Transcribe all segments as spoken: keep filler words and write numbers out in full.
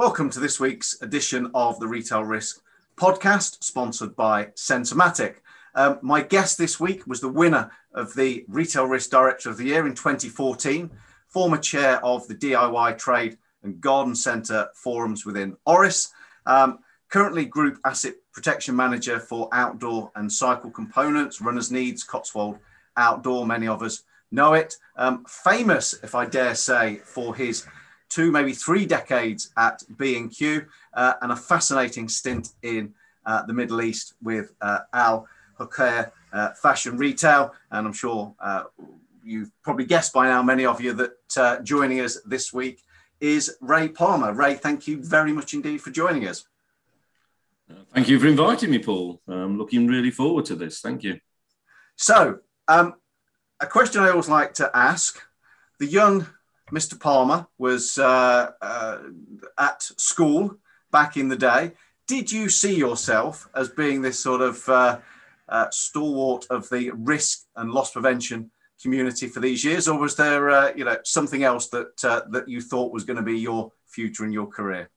Welcome to this week's edition of the Retail Risk podcast, sponsored by Sensormatic. Um, my guest this week was the winner of the Retail Risk Director of the Year in twenty fourteen, former chair of the D I Y Trade and Garden Centre forums within Oris, um, currently Group Asset Protection Manager for Outdoor and Cycle Components, Runners Needs, Cotswold Outdoor, many of us know it. Um, famous, if I dare say, for his two, maybe three decades at B and Q uh, and a fascinating stint in uh, the Middle East with uh, Al Hokair uh, Fashion Retail. And I'm sure uh, you've probably guessed by now, many of you, that uh, joining us this week is Ray Palmer. Ray, thank you very much indeed for joining us. Thank you for inviting me, Paul. I'm looking really forward to this. Thank you. So, um, a question I always like to ask, the young Mister Palmer was uh, uh, at school back in the day. Did you see yourself as being this sort of uh, uh, stalwart of the risk and loss prevention community for these years, or was there, uh, you know, something else that uh, that you thought was going to be your future in your career?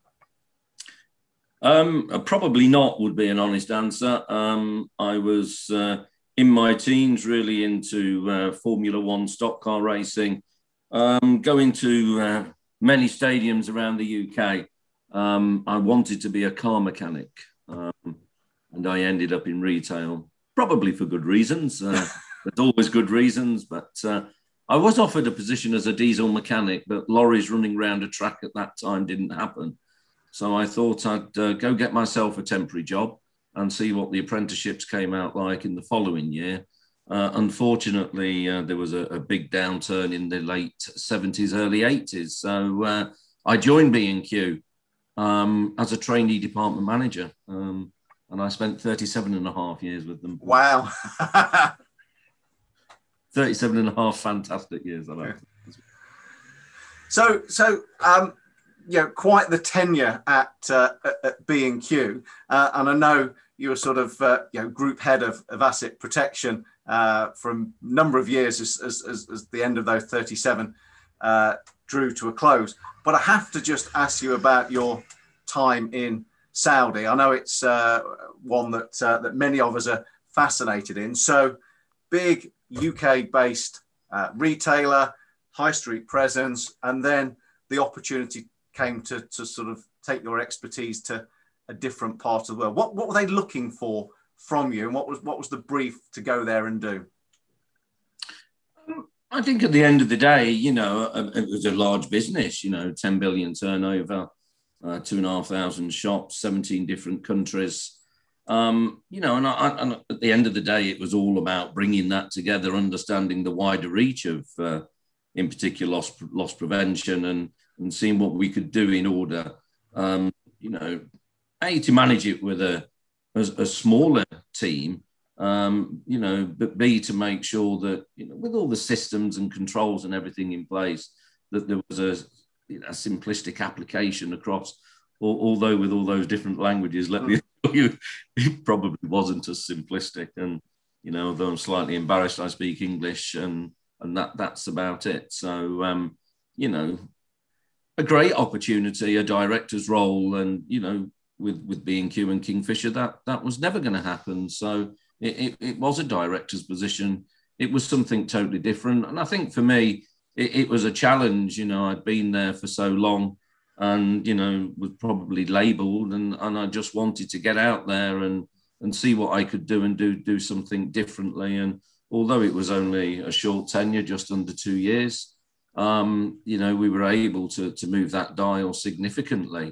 Um, probably not would be an honest answer. Um, I was uh, in my teens really into uh, Formula One stock car racing. Um, going to uh, many stadiums around the U K. Um, I wanted to be a car mechanic, um, and I ended up in retail, probably for good reasons. Uh, there's always good reasons, but uh, I was offered a position as a diesel mechanic, but lorries running around a track at that time didn't happen. So I thought I'd uh, go get myself a temporary job and see what the apprenticeships came out like in the following year. Uh, unfortunately, uh, there was a, a big downturn in the late seventies, early eighties. So uh, I joined B and Q um, as a trainee department manager. Um, and I spent thirty-seven and a half years with them. Wow. thirty-seven and a half fantastic years. I like. So, so um, you know, quite the tenure at, uh, at B and Q. Uh, and I know you were sort of, uh, you know, group head of, of asset protection Uh, from a number of years as, as, as, as the end of those thirty-seven uh, drew to a close. But I have to just ask you about your time in Saudi. I know it's uh, one that uh, that many of us are fascinated in. So big U K-based uh, retailer, high street presence, and then the opportunity came to, to sort of take your expertise to a different part of the world. What, what were they looking for from you, and what was what was the brief to go there and do? I think at the end of the day, you know, it was a large business, you know, ten billion turnover, uh, two and a half thousand shops, seventeen different countries. Um, you know, and, I, and at the end of the day, it was all about bringing that together, understanding the wider reach of, uh, in particular, loss, loss prevention and, and seeing what we could do in order, um, you know, A, to manage it with a, a, a smaller team, um, you know, but B, to make sure that, you know, with all the systems and controls and everything in place, that there was a, you know, a simplistic application across, although with all those different languages, let me tell you, it probably wasn't as simplistic. And, you know, though I'm slightly embarrassed, I speak English, and and that that's about it. So, um, you know, a great opportunity, a director's role, and, you know, with, with B and Q and Kingfisher, that that was never going to happen. So it, it, it was a director's position. It was something totally different. And I think for me, it, it was a challenge. You know, I'd been there for so long and, you know, was probably labelled, and, and I just wanted to get out there and, and see what I could do and do, do something differently. And although it was only a short tenure, just under two years, um, you know, we were able to, to move that dial significantly.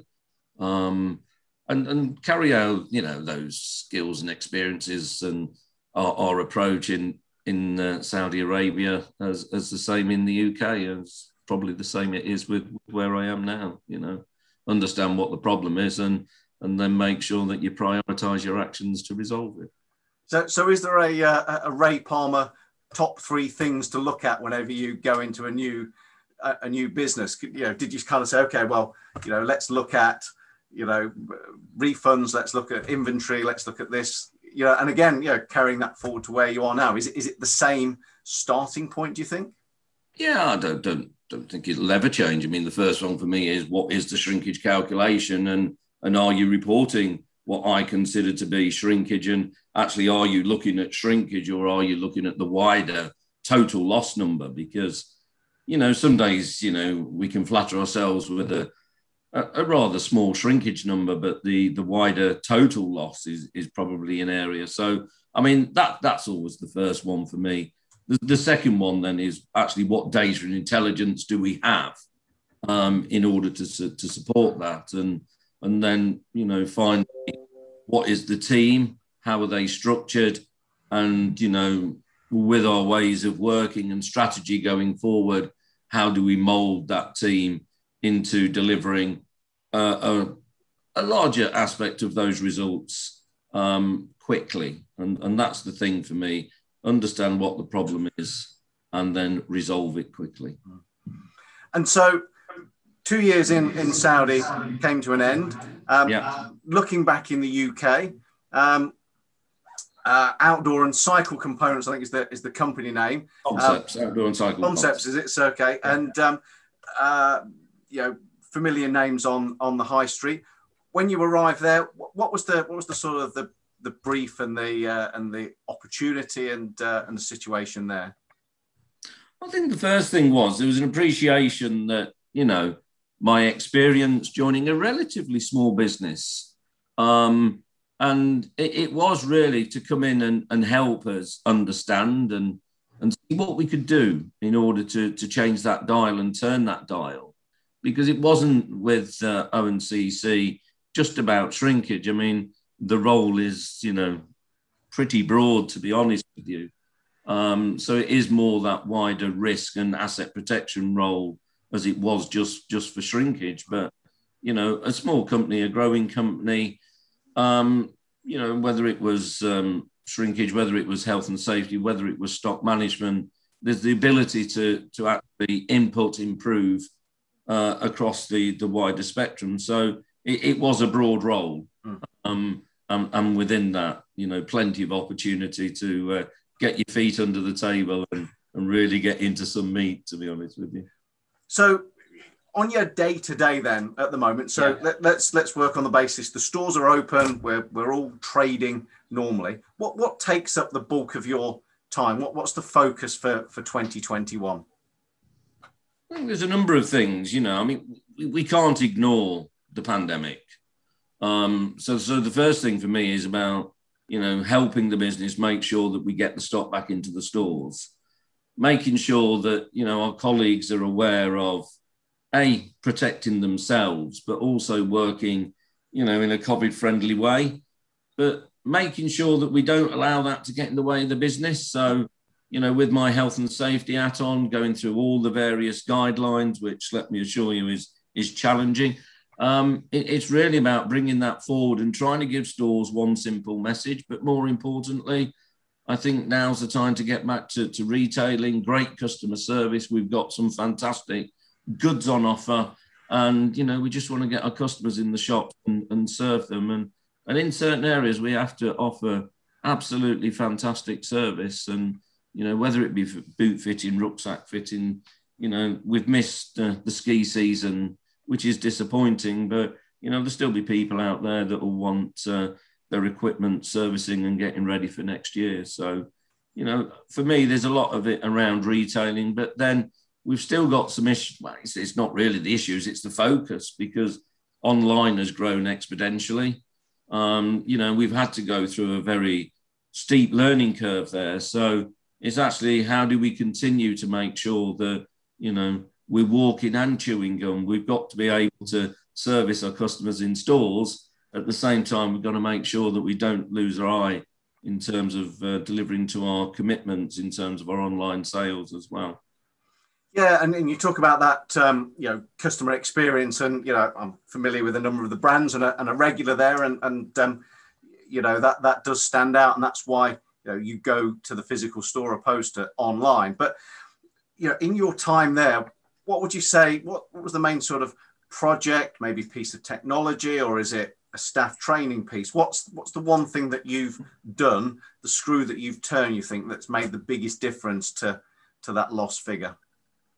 Um, And, and carry out, you know, those skills and experiences and our, our approach in in uh, Saudi Arabia as, as the same in the U K, as probably the same it is with where I am now. You know, understand what the problem is and and then make sure that you prioritise your actions to resolve it. So, so is there a, a a Ray Palmer top three things to look at whenever you go into a new a, a new business? You know, did you kind of say, okay, well, you know, let's look at, you know, refunds, let's look at inventory, let's look at this, you know, and again, you know, carrying that forward to where you are now, is it, is it the same starting point, do you think? Yeah, I don't, don't don't think it'll ever change. I mean, the first one for me is what is the shrinkage calculation, and and are you reporting what I consider to be shrinkage, and actually are you looking at shrinkage or are you looking at the wider total loss number? Because, you know, some days, you know, we can flatter ourselves with a a, a rather small shrinkage number, but the the wider total loss is is probably an area. So, I mean, that that's always the first one for me. The, the second one then is actually what data and intelligence do we have um, in order to to support that, and and then, you know, find what is the team, how are they structured, and, you know, with our ways of working and strategy going forward, how do we mould that team into delivering uh, a, a larger aspect of those results um, quickly, and and that's the thing for me. Understand what the problem is and then resolve it quickly. And so two years in, in Saudi came to an end. Um, yeah. Looking back in the U K, um, uh, Outdoor and Cycle Components, I think is the, is the company name. Concepts, um, Outdoor and Cycle Concepts, is it? It's okay. Yeah. And, um, uh, you know, familiar names on, on the high street. When you arrived there, what was the, what was the sort of the, the brief and the uh, and the opportunity and uh, and the situation there? I think the first thing was there was an appreciation that, you know, my experience joining a relatively small business, um, and it, it was really to come in and, and help us understand and and see what we could do in order to to change that dial and turn that dial, because it wasn't with uh, O N C C just about shrinkage. I mean, the role is, you know, pretty broad, to be honest with you. Um, so it is more that wider risk and asset protection role as it was just, just for shrinkage. But, you know, a small company, a growing company, um, you know, whether it was um, shrinkage, whether it was health and safety, whether it was stock management, there's the ability to, to actually input, improve uh, across the, the wider spectrum. So it, it was a broad role. Mm. Um, And, and within that, you know, plenty of opportunity to uh, get your feet under the table and, and really get into some meat, to be honest with you. So on your day to day then at the moment, so yeah. let, let's let's work on the basis. The stores are open. We're, we're all trading normally. What what takes up the bulk of your time? What What's the focus for, for twenty twenty-one? I think there's a number of things, you know. I mean, we, we can't ignore the pandemic. Um, so, so the first thing for me is about, you know, helping the business make sure that we get the stock back into the stores, making sure that, you know, our colleagues are aware of, A, protecting themselves, but also working, you know, in a COVID-friendly way, but making sure that we don't allow that to get in the way of the business. So, you know, with my health and safety hat on, going through all the various guidelines, which, let me assure you, is, is challenging. Um, it, it's really about bringing that forward and trying to give stores one simple message. But more importantly, I think now's the time to get back to, to retailing, great customer service. We've got some fantastic goods on offer. And, you know, we just want to get our customers in the shop and, and serve them. And, and in certain areas, we have to offer absolutely fantastic service. And, you know, whether it be boot fitting, rucksack fitting, you know, we've missed uh, the ski season, which is disappointing, but, you know, there'll still be people out there that will want uh, their equipment servicing and getting ready for next year. So, you know, for me, there's a lot of it around retailing, but then we've still got some issues. Well, it's, it's not really the issues, it's the focus, because online has grown exponentially. Um, you know, we've had to go through a very steep learning curve there. So it's actually, how do we continue to make sure that, you know, we're walking and chewing gum? We've got to be able to service our customers in stores. At the same time, we've got to make sure that we don't lose our eye in terms of uh, delivering to our commitments in terms of our online sales as well. Yeah, and, and you talk about that, um, you know, customer experience, and, you know, I'm familiar with a number of the brands and a, and a regular there, and, and um, you know, that that does stand out, and that's why, you know, you go to the physical store opposed to online. But, you know, in your time there, what would you say, what, what was the main sort of project, maybe piece of technology, or is it a staff training piece? What's what's the one thing that you've done, the screw that you've turned, you think, that's made the biggest difference to, to that loss figure?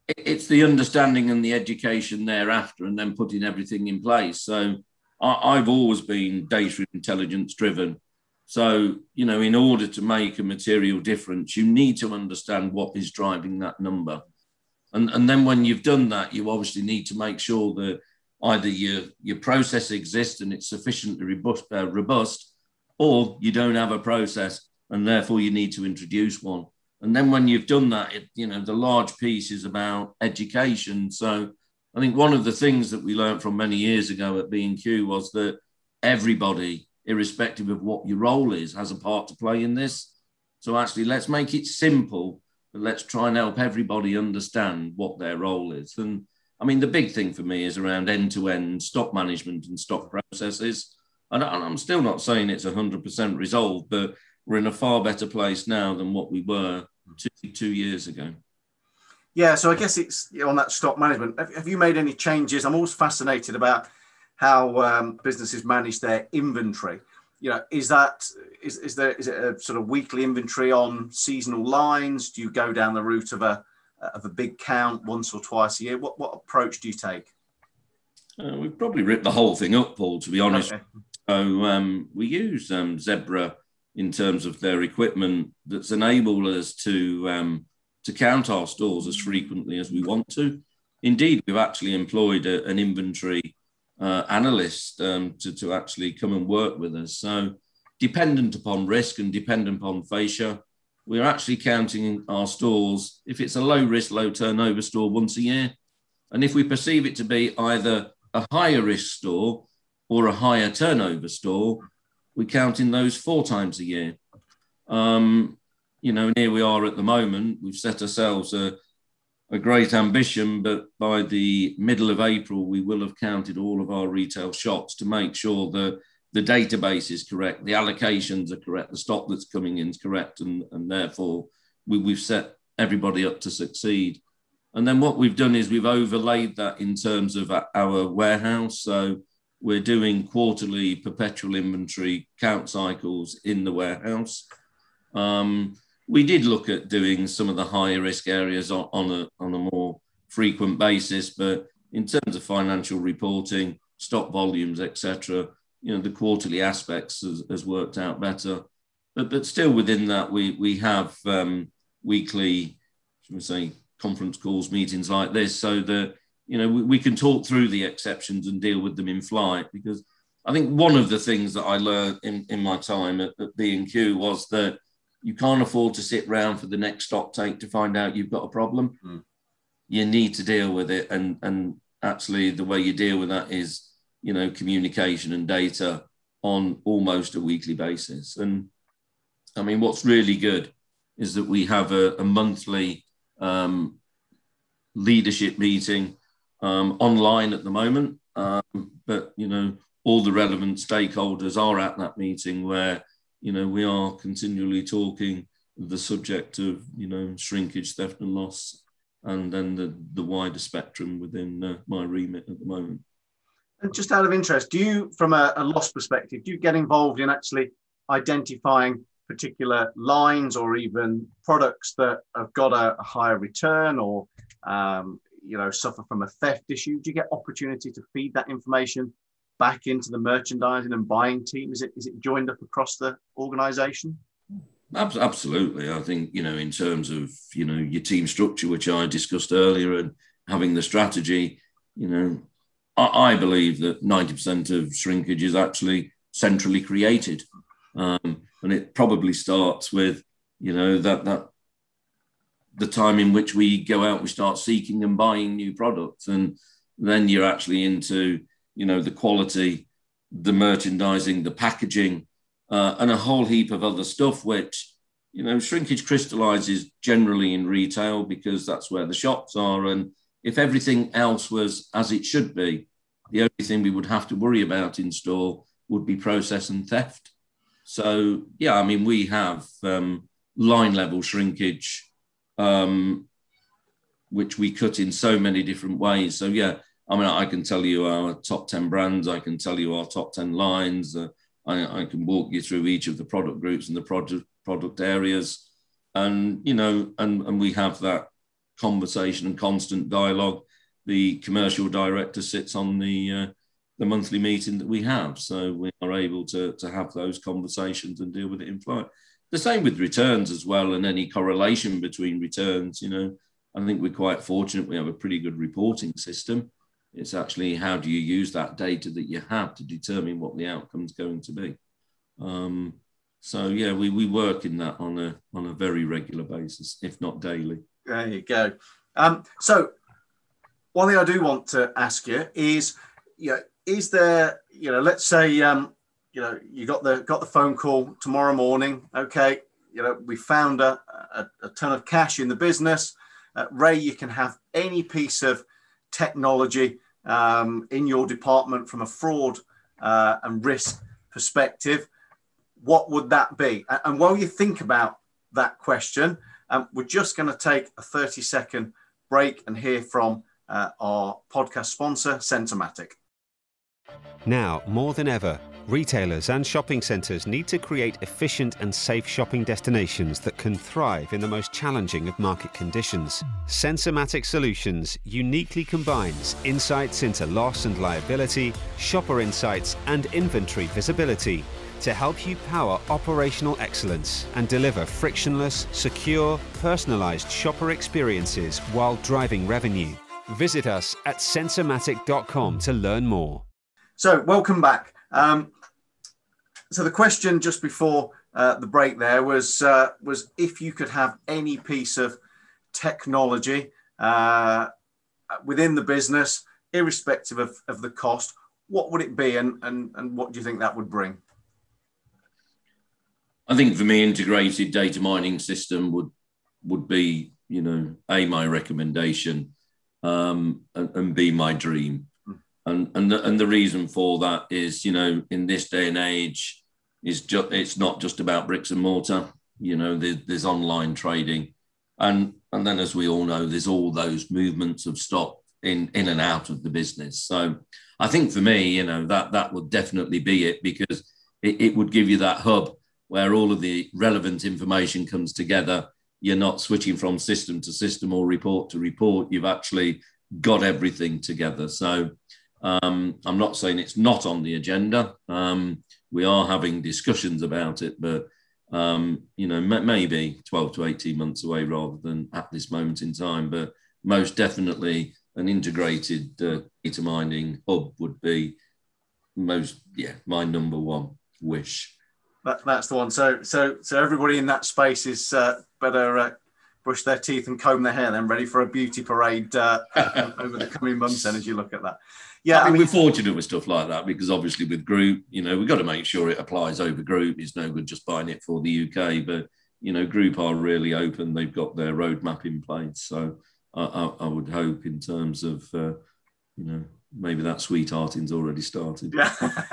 it's the understanding and the education thereafter, and then putting everything in place. So I, I've always been data intelligence driven. So, you know, in order to make a material difference, you need to understand what is driving that number. And, and then when you've done that, you obviously need to make sure that either your, your process exists and it's sufficiently robust, uh, robust, or you don't have a process and therefore you need to introduce one. And then when you've done that, it, you know, the large piece is about education. So I think one of the things that we learned from many years ago at B and Q was that everybody, irrespective of what your role is, has a part to play in this. So actually, let's make it simple, but let's try and help everybody understand what their role is. And I mean, the big thing for me is around end-to-end stock management and stock processes. And I'm still not saying it's one hundred percent resolved, but we're in a far better place now than what we were two, two years ago. Yeah, so I guess it's on that stock management. Have, have you made any changes? I'm always fascinated about how um, businesses manage their inventory. You know, is that is is there is it a sort of weekly inventory on seasonal lines? Do you go down the route of a of a big count once or twice a year? What what approach do you take? Uh, we've probably ripped the whole thing up, Paul, to be honest. Okay. So um, we use um, Zebra in terms of their equipment that's enabled us to um, to count our stores as frequently as we want to. Indeed, we've actually employed a, an inventory uh, analyst um, to, to actually come and work with us. So dependent upon risk and dependent upon fascia, we're actually counting our stores, if it's a low risk, low turnover store, once a year. And if we perceive it to be either a higher risk store or a higher turnover store, we count in those four times a year. Um, you know, and here we are at the moment. We've set ourselves a, a great ambition, but by the middle of April, we will have counted all of our retail shops to make sure that the database is correct, the allocations are correct, the stock that's coming in is correct, and, and therefore we, we've set everybody up to succeed. And then what we've done is we've overlaid that in terms of our warehouse. So we're doing quarterly perpetual inventory count cycles in the warehouse. Um, we did look at doing some of the higher risk areas on, on, a, on a more frequent basis, but in terms of financial reporting, stock volumes, et cetera, you know, the quarterly aspects has, has worked out better. But, but still within that, we, we have um, weekly, should we say, conference calls, meetings like this, so that, you know, we, we can talk through the exceptions and deal with them in flight. Because I think one of the things that I learned in, in my time at, at B and Q was that you can't afford to sit around for the next stock take to find out you've got a problem. Mm. You need to deal with it. And, and actually the way you deal with that is, you know, communication and data on almost a weekly basis. And I mean, what's really good is that we have a, a monthly um, leadership meeting um, online at the moment. Um, but, you know, all the relevant stakeholders are at that meeting where, you know, we are continually talking the subject of, you know, shrinkage, theft and loss, and then the, the wider spectrum within uh, my remit at the moment. And just out of interest, do you, from a, a loss perspective, do you get involved in actually identifying particular lines or even products that have got a, a higher return or, um, you know, suffer from a theft issue? Do you get opportunity to feed that information back into the merchandising and buying team? Is it is it joined up across the organisation? Absolutely. I think, you know, in terms of, you know, your team structure, which I discussed earlier, and having the strategy, you know, I, I believe that ninety percent of shrinkage is actually centrally created. Um, and it probably starts with, you know, that that the time in which we go out, we start seeking and buying new products. And then you're actually into, you know, the quality, the merchandising, the packaging, uh, and a whole heap of other stuff, which, you know, shrinkage crystallizes generally in retail because that's where the shops are. And if everything else was as it should be, the only thing we would have to worry about in store would be process and theft. So, yeah, I mean, we have um, line level shrinkage, um, which we cut in so many different ways. So, yeah, I mean, I can tell you our top ten brands. I can tell you our top ten lines. Uh, I, I can walk you through each of the product groups and the product product areas. And, you know, and, and we have that conversation and constant dialogue. The commercial director sits on the uh, the monthly meeting that we have, so we are able to to have those conversations and deal with it in flight. The same with returns as well, and any correlation between returns. You know, I think we're quite fortunate. We have a pretty good reporting system. It's actually how do you use that data that you have to determine what the outcome's going to be. Um, so yeah, we we work in that on a on a very regular basis, if not daily. There you go. Um, so one thing I do want to ask you is, you know, is there, you know, let's say, um, you know, you got the got the phone call tomorrow morning. Okay, you know, we found a, a, a ton of cash in the business. Uh, Ray, you can have any piece of technology um, in your department from a fraud uh, and risk perspective. What would that be? And, and while you think about that question, um, we're just going to take a thirty second break and hear from uh, our podcast sponsor, Sensormatic. Now, more than ever, retailers and shopping centres need to create efficient and safe shopping destinations that can thrive in the most challenging of market conditions. Sensormatic Solutions uniquely combines insights into loss and liability, shopper insights and inventory visibility to help you power operational excellence and deliver frictionless, secure, personalised shopper experiences while driving revenue. Visit us at sensormatic dot com to learn more. So, welcome back. Um, so, the question just before uh, the break there was uh, was if you could have any piece of technology uh, within the business, irrespective of, of the cost, what would it be, and, and and what do you think that would bring? I think for me, integrated data mining system would would be, you know, A, my recommendation, um, and, and B, my dream. And and the, and the reason for that is, you know, in this day and age, is just it's not just about bricks and mortar. You know, there's, there's online trading, and and then as we all know, there's all those movements of stock in in and out of the business. So I think for me, you know, that that would definitely be it, because it, it would give you that hub where all of the relevant information comes together. You're not switching from system to system or report to report. You've actually got everything together. So um, I'm not saying it's not on the agenda. Um, we are having discussions about it, but um, you know, m- maybe twelve to eighteen months away rather than at this moment in time. But most definitely an integrated uh, data mining hub would be most, yeah, my number one wish. That, that's the one. So, so, so everybody in that space is uh, better uh, brush their teeth and comb their hair, then ready for a beauty parade uh, over the coming months. Then, as you look at that, yeah, I mean, I mean, we're fortunate with stuff like that, because obviously with group, you know, we've got to make sure it applies over group. It's no good just buying it for the U K, but you know, group are really open. They've got their roadmap in place, so I, I, I would hope in terms of, uh, you know, maybe that sweethearting's already started. Yeah.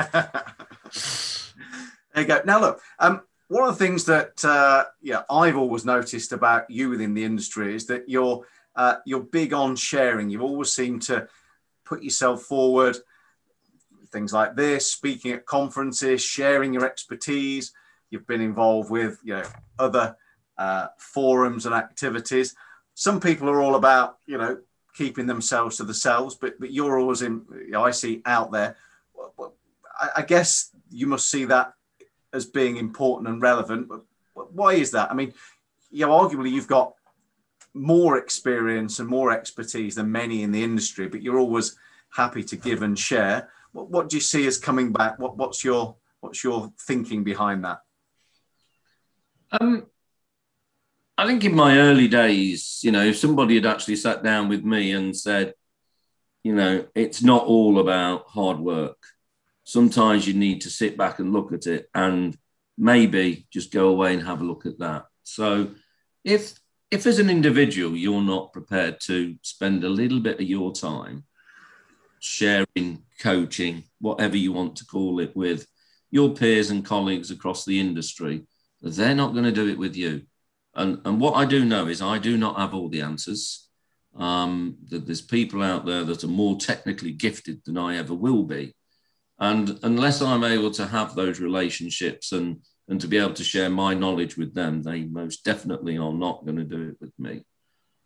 There you go. Now, look, um, one of the things that uh, yeah I've always noticed about you within the industry is that you're uh, you're big on sharing. You've always seemed to put yourself forward, things like this, speaking at conferences, sharing your expertise. You've been involved with, you know, other uh, forums and activities. Some people are all about, you know, keeping themselves to themselves, but but you're always in, you know, I see out there. I, I guess you must see that as being important and relevant. But why is that? I mean, you know, arguably you've got more experience and more expertise than many in the industry, but you're always happy to give and share. What, what do you see as coming back? What, what's your what's your thinking behind that? Um, I think in my early days, you know, if somebody had actually sat down with me and said, you know, it's not all about hard work. Sometimes you need to sit back and look at it and maybe just go away and have a look at that. So if if as an individual you're not prepared to spend a little bit of your time sharing, coaching, whatever you want to call it, with your peers and colleagues across the industry, they're not going to do it with you. And, and what I do know is I do not have all the answers. Um, that there's people out there that are more technically gifted than I ever will be. And unless I'm able to have those relationships and, and to be able to share my knowledge with them, they most definitely are not going to do it with me.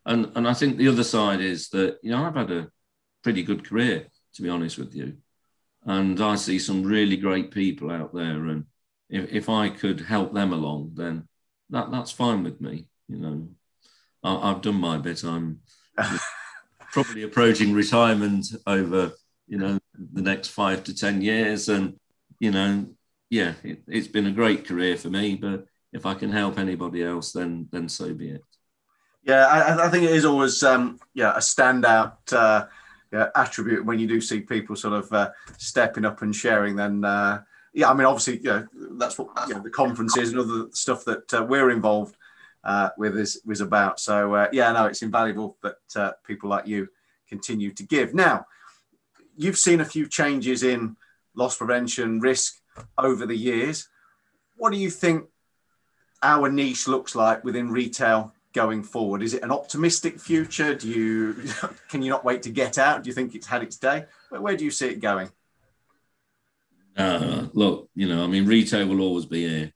And, and I think the other side is that, you know, I've had a pretty good career, to be honest with you. And I see some really great people out there. And if, if I could help them along, then that, that's fine with me. You know, I, I've done my bit. I'm probably approaching retirement over, you know, the next five to ten years. And, you know, yeah, it, it's been a great career for me. But if I can help anybody else, then then so be it. Yeah, I, I think it is always, um, yeah, a standout uh, yeah, attribute when you do see people sort of uh, stepping up and sharing. Then, uh, yeah, I mean, obviously, you know, that's what you know, the conferences and other stuff that uh, we're involved uh, with is was about. So, uh, yeah, no, it's invaluable that uh, people like you continue to give. Now, you've seen a few changes in loss prevention risk over the years. What do you think our niche looks like within retail going forward? Is it an optimistic future? Do you can you not wait to get out? Do you think it's had its day? Where, where do you see it going? Uh, look, you know, I mean, retail will always be here.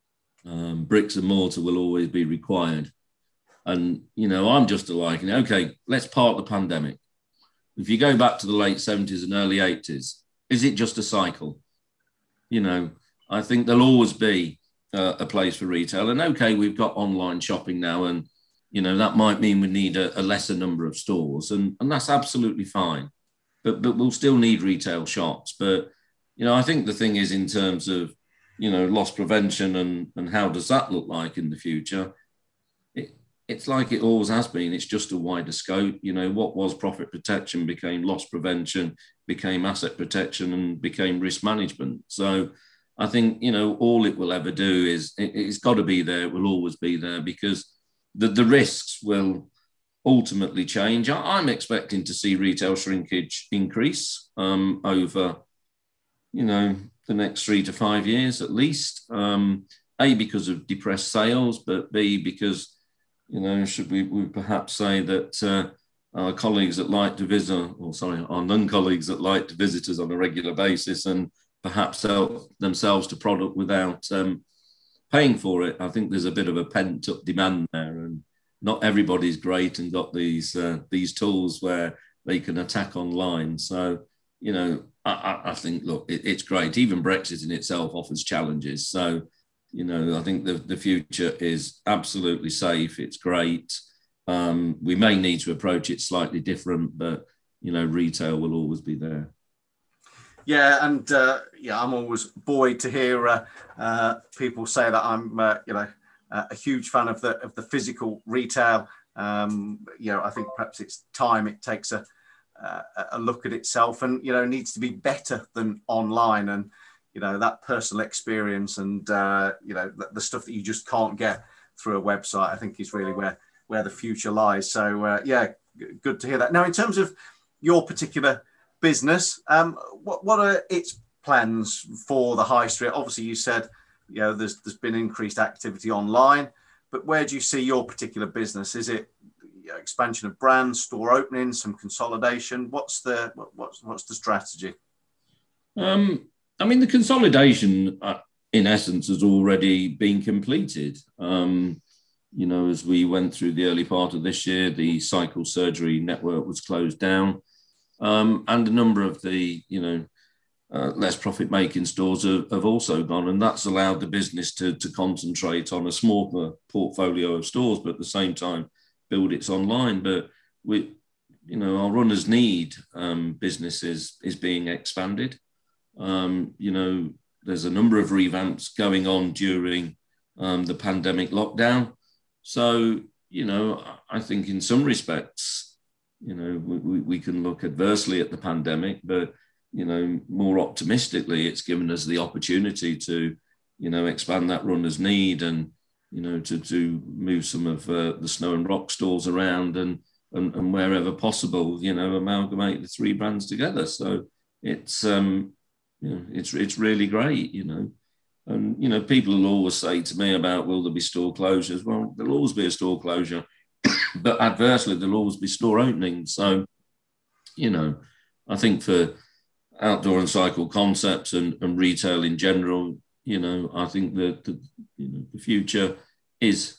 Um, bricks and mortar will always be required. And, you know, I'm just liking, okay, let's park the pandemic. If you go back to the late seventies and early eighties, is it just a cycle? You know, I think there'll always be uh, a place for retail. And okay, we've got online shopping now, and, you know, that might mean we need a, a lesser number of stores, and, and that's absolutely fine. But but we'll still need retail shops. But, you know, I think the thing is, in terms of, you know, loss prevention and, and how does that look like in the future, it, it's like it always has been. It's just a wider scope. You know, what was profit protection became loss prevention, became asset protection, and became risk management. So I think, you know, all it will ever do is it, it's got to be there. It will always be there, because the, the risks will ultimately change. I, I'm expecting to see retail shrinkage increase um, over, you know, the next three to five years at least. Um, A, because of depressed sales, but B, because, you know, should we, we perhaps say that uh, our colleagues that like to visit, or sorry, our non-colleagues that like to visit us on a regular basis and perhaps sell themselves to product without um, paying for it. I think there's a bit of a pent-up demand there, and not everybody's great and got these uh, these tools where they can attack online. So, you know, I, I think, look, it, it's great. Even Brexit in itself offers challenges. So, you know, I think the, the future is absolutely safe. It's great. Um, we may need to approach it slightly different, but, you know, retail will always be there. Yeah, and uh, yeah, I'm always buoyed to hear uh, uh, people say that I'm, uh, you know, uh, a huge fan of the of the physical retail. Um, you know, I think perhaps it's time it takes a uh, a look at itself, and, you know, needs to be better than online. And, you know, that personal experience and uh, you know, the, the stuff that you just can't get through a website, I think is really where where the future lies. So uh, yeah, g- good to hear that. Now, in terms of your particular business, um, what what are its plans for the high street? Obviously, you said, you know, there's there's been increased activity online, but where do you see your particular business? Is it, you know, expansion of brands, store openings, some consolidation? What's the what, what's what's the strategy? Um, I mean, the consolidation, uh, in essence, has already been completed. Um, you know, as we went through the early part of this year, the Cycle Surgery network was closed down. Um, and a number of the, you know, uh, less profit-making stores have, have also gone, and that's allowed the business to, to concentrate on a smaller portfolio of stores, but at the same time build its online. But we, you know, our runners need um, businesses is being expanded. Um, you know, there's a number of revamps going on during um, the pandemic lockdown. So, you know, I think in some respects, you know, we, we can look adversely at the pandemic, but, you know, more optimistically, it's given us the opportunity to, you know, expand that runner's need and, you know, to, to move some of uh, the Snow and Rock stores around and, and, and wherever possible, you know, amalgamate the three brands together. So it's, um, you know, it's, it's really great, you know. And, you know, people will always say to me about, will there be store closures? Well, there'll always be a store closure. But adversely, there'll always be store openings. So, you know, I think for outdoor and cycle concepts and, and retail in general, you know, I think that the, you know, the future is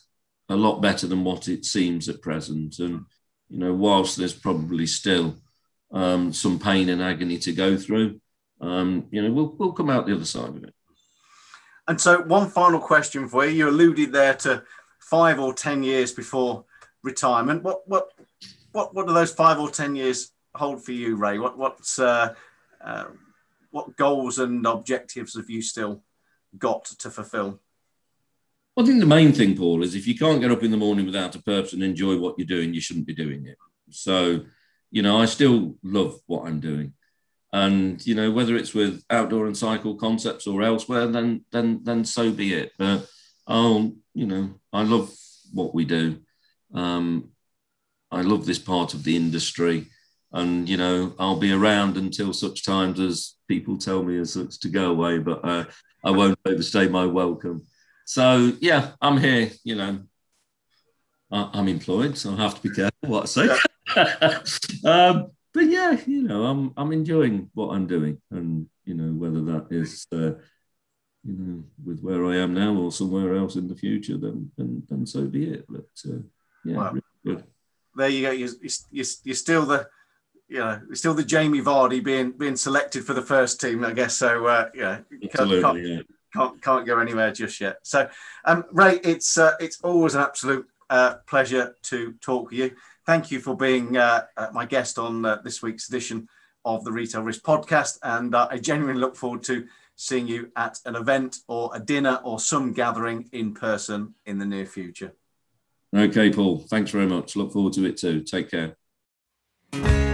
a lot better than what it seems at present. And, you know, whilst there's probably still um, some pain and agony to go through, um, you know, we'll, we'll come out the other side of it. And so one final question for you. You alluded there to five or ten years before retirement. What what what what do those five or ten years hold for you, Ray? What what's uh, uh, what goals and objectives have you still got to fulfil? I think the main thing, Paul, is if you can't get up in the morning without a purpose and enjoy what you're doing, you shouldn't be doing it. So, you know, I still love what I'm doing. And, you know, whether it's with Outdoor and Cycle Concepts or elsewhere, then then then so be it. But I'll, you know, I love what we do. Um, I love this part of the industry. And, you know, I'll be around until such times as people tell me as such to go away, but uh, I won't overstay my welcome. So, yeah, I'm here, you know. I, I'm employed, so I have to be careful what I say. um, But yeah, you know, I'm I'm enjoying what I'm doing, and you know whether that is, uh, you know, with where I am now or somewhere else in the future, then then, then so be it. But uh, yeah, well, really good. There you go. You're, you're, you're still the, you know, you're still the Jamie Vardy being being selected for the first team, I guess. So uh, yeah, Absolutely, can't, yeah. can't can't go anywhere just yet. So, um, Ray, it's uh, it's always an absolute uh, pleasure to talk with you. Thank you for being uh, my guest on uh, this week's edition of the Retail Risk Podcast. And uh, I genuinely look forward to seeing you at an event or a dinner or some gathering in person in the near future. Okay, Paul. Thanks very much. Look forward to it too. Take care.